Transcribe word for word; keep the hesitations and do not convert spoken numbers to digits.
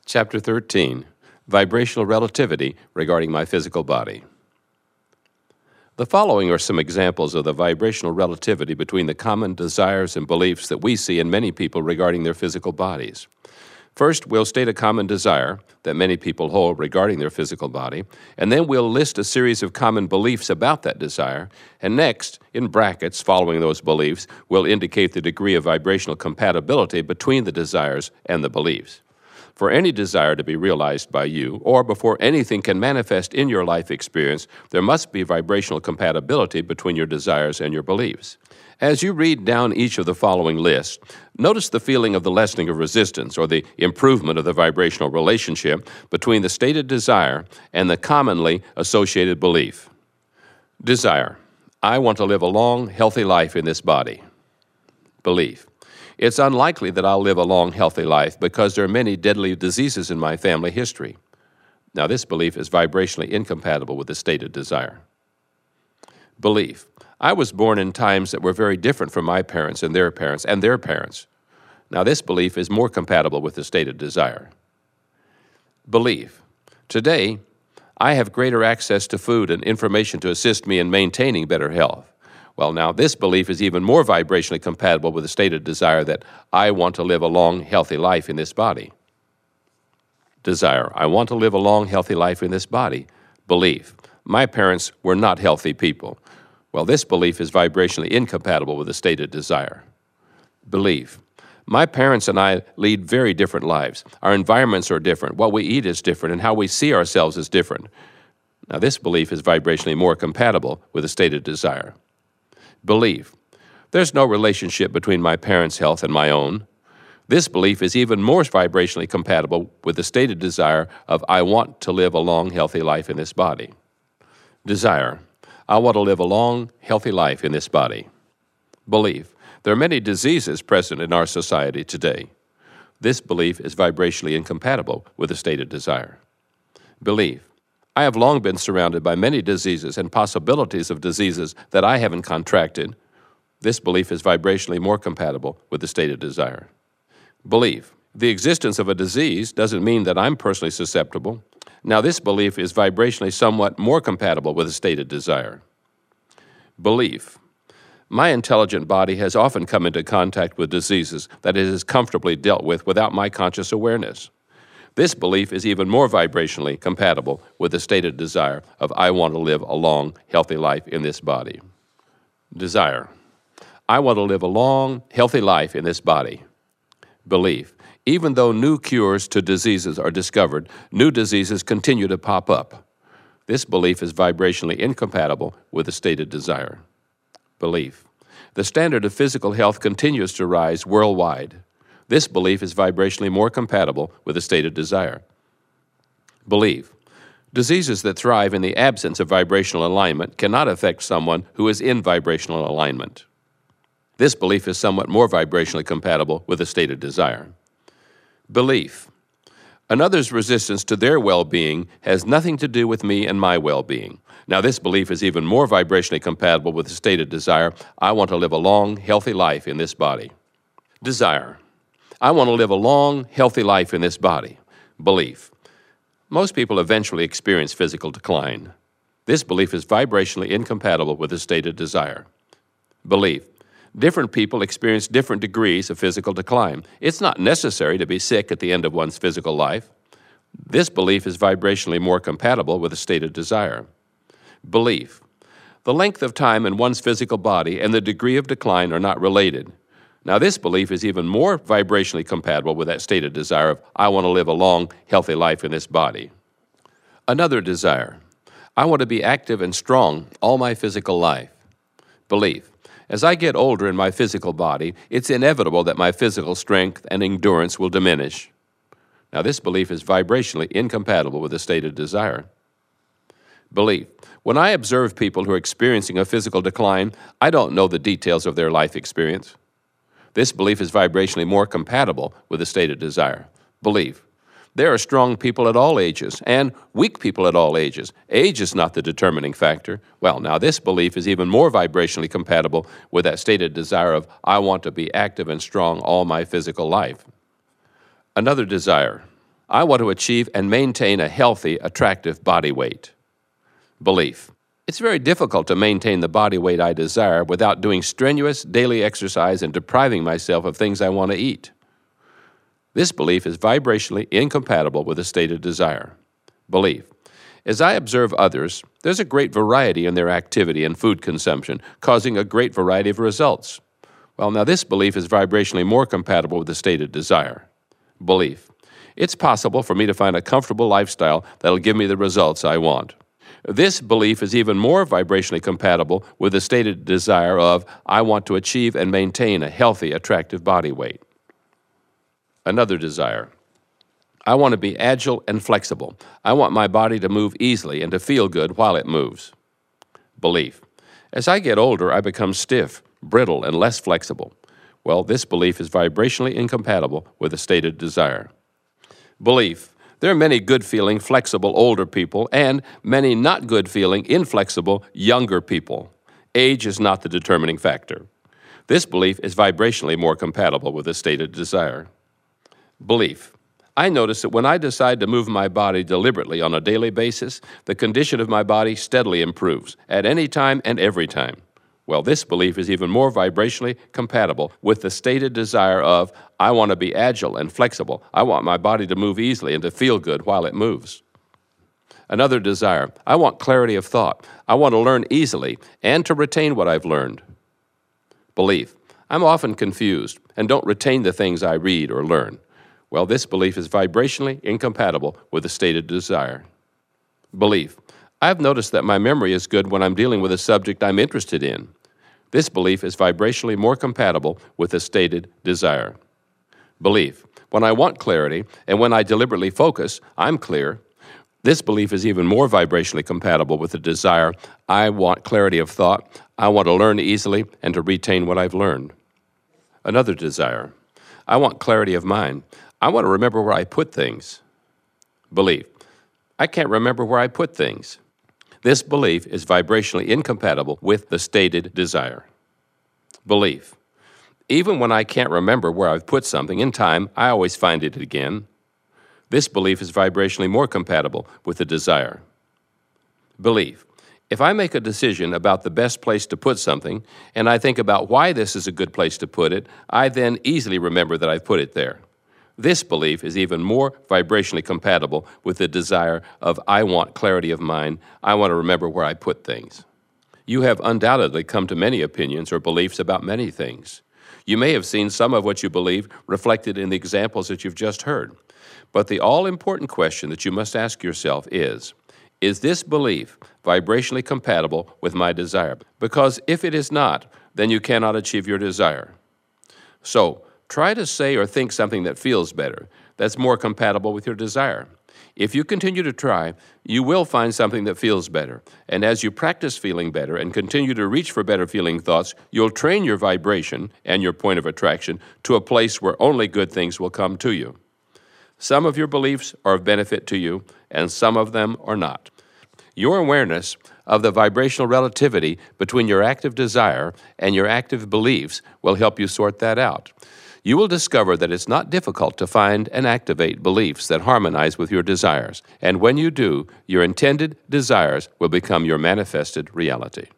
Chapter thirteen, Vibrational Relativity Regarding My Physical Body. The following are some examples of the vibrational relativity between the common desires and beliefs that we see in many people regarding their physical bodies. First, we'll state a common desire that many people hold regarding their physical body, and then we'll list a series of common beliefs about that desire, and next, in brackets following those beliefs, we'll indicate the degree of vibrational compatibility between the desires and the beliefs. For any desire to be realized by you, or before anything can manifest in your life experience, there must be vibrational compatibility between your desires and your beliefs. As you read down each of the following lists, notice the feeling of the lessening of resistance or the improvement of the vibrational relationship between the stated desire and the commonly associated belief. Desire: I want to live a long, healthy life in this body. Belief: it's unlikely that I'll live a long, healthy life because there are many deadly diseases in my family history. Now, this belief is vibrationally incompatible with the stated desire. Belief: I was born in times that were very different from my parents and their parents and their parents. Now, this belief is more compatible with the stated desire. Belief: today, I have greater access to food and information to assist me in maintaining better health. Well, now, this belief is even more vibrationally compatible with the stated desire that I want to live a long, healthy life in this body. Desire: I want to live a long, healthy life in this body. Belief: my parents were not healthy people. Well, this belief is vibrationally incompatible with the stated desire. Belief: my parents and I lead very different lives. Our environments are different. What we eat is different, and how we see ourselves is different. Now, this belief is vibrationally more compatible with the stated desire. Belief: there's no relationship between my parents' health and my own. This belief is even more vibrationally compatible with the stated desire of I want to live a long, healthy life in this body. Desire: I want to live a long, healthy life in this body. Belief: there are many diseases present in our society today. This belief is vibrationally incompatible with the stated desire. Belief: I have long been surrounded by many diseases and possibilities of diseases that I haven't contracted. This belief is vibrationally more compatible with the stated desire. Belief: the existence of a disease doesn't mean that I'm personally susceptible. Now, this belief is vibrationally somewhat more compatible with the stated desire. Belief: my intelligent body has often come into contact with diseases that it has comfortably dealt with without my conscious awareness. This belief is even more vibrationally compatible with the stated desire of I want to live a long, healthy life in this body. Desire: I want to live a long, healthy life in this body. Belief: even though new cures to diseases are discovered, new diseases continue to pop up. This belief is vibrationally incompatible with the stated desire. Belief: the standard of physical health continues to rise worldwide. This belief is vibrationally more compatible with the stated desire. Belief: diseases that thrive in the absence of vibrational alignment cannot affect someone who is in vibrational alignment. This belief is somewhat more vibrationally compatible with the stated desire. Belief: another's resistance to their well-being has nothing to do with me and my well-being. Now, this belief is even more vibrationally compatible with the stated desire, I want to live a long, healthy life in this body. Desire: I want to live a long, healthy life in this body. Belief: most people eventually experience physical decline. This belief is vibrationally incompatible with the stated desire. Belief: different people experience different degrees of physical decline. It's not necessary to be sick at the end of one's physical life. This belief is vibrationally more compatible with the stated desire. Belief: the length of time in one's physical body and the degree of decline are not related. Now, this belief is even more vibrationally compatible with that stated desire of I want to live a long, healthy life in this body. Another desire: I want to be active and strong all my physical life. Belief: as I get older in my physical body, it's inevitable that my physical strength and endurance will diminish. Now, this belief is vibrationally incompatible with the stated desire. Belief: when I observe people who are experiencing a physical decline, I don't know the details of their life experience. This belief is vibrationally more compatible with the stated desire. Belief: there are strong people at all ages and weak people at all ages. Age is not the determining factor. Well, now, this belief is even more vibrationally compatible with that stated desire of I want to be active and strong all my physical life. Another desire: I want to achieve and maintain a healthy, attractive body weight. Belief. It's very difficult to maintain the body weight I desire without doing strenuous daily exercise and depriving myself of things I want to eat. This belief is vibrationally incompatible with a stated desire. Belief. As I observe others, there's a great variety in their activity and food consumption, causing a great variety of results. Well, now this belief is vibrationally more compatible with the stated desire. Belief. It's possible for me to find a comfortable lifestyle that'll give me the results I want. This belief is even more vibrationally compatible with the stated desire of, I want to achieve and maintain a healthy, attractive body weight. Another desire. I want to be agile and flexible. I want my body to move easily and to feel good while it moves. Belief. As I get older, I become stiff, brittle, and less flexible. Well, this belief is vibrationally incompatible with the stated desire. Belief. There are many good-feeling, flexible older people and many not good-feeling, inflexible younger people. Age is not the determining factor. This belief is vibrationally more compatible with the stated desire. Belief. I notice that when I decide to move my body deliberately on a daily basis, the condition of my body steadily improves, at any time and every time. Well, this belief is even more vibrationally compatible with the stated desire of, I want to be agile and flexible. I want my body to move easily and to feel good while it moves. Another desire. I want clarity of thought. I want to learn easily and to retain what I've learned. Belief. I'm often confused and don't retain the things I read or learn. Well, this belief is vibrationally incompatible with the stated desire. Belief. I've noticed that my memory is good when I'm dealing with a subject I'm interested in. This belief is vibrationally more compatible with the stated desire. Belief. When I want clarity and when I deliberately focus, I'm clear. This belief is even more vibrationally compatible with the desire, I want clarity of thought, I want to learn easily and to retain what I've learned. Another desire. I want clarity of mind. I want to remember where I put things. Belief. I can't remember where I put things. This belief is vibrationally incompatible with the stated desire. Belief. Even when I can't remember where I've put something in time, I always find it again. This belief is vibrationally more compatible with the desire. Belief. If I make a decision about the best place to put something, and I think about why this is a good place to put it, I then easily remember that I've put it there. This belief is even more vibrationally compatible with the desire of, I want clarity of mind, I want to remember where I put things. You have undoubtedly come to many opinions or beliefs about many things. You may have seen some of what you believe reflected in the examples that you've just heard. But the all-important question that you must ask yourself is, is this belief vibrationally compatible with my desire? Because if it is not, then you cannot achieve your desire. So, try to say or think something that feels better, that's more compatible with your desire. If you continue to try, you will find something that feels better. And as you practice feeling better and continue to reach for better feeling thoughts, you'll train your vibration and your point of attraction to a place where only good things will come to you. Some of your beliefs are of benefit to you, and some of them are not. Your awareness of the vibrational relativity between your active desire and your active beliefs will help you sort that out. You will discover that it's not difficult to find and activate beliefs that harmonize with your desires. And when you do, your intended desires will become your manifested reality.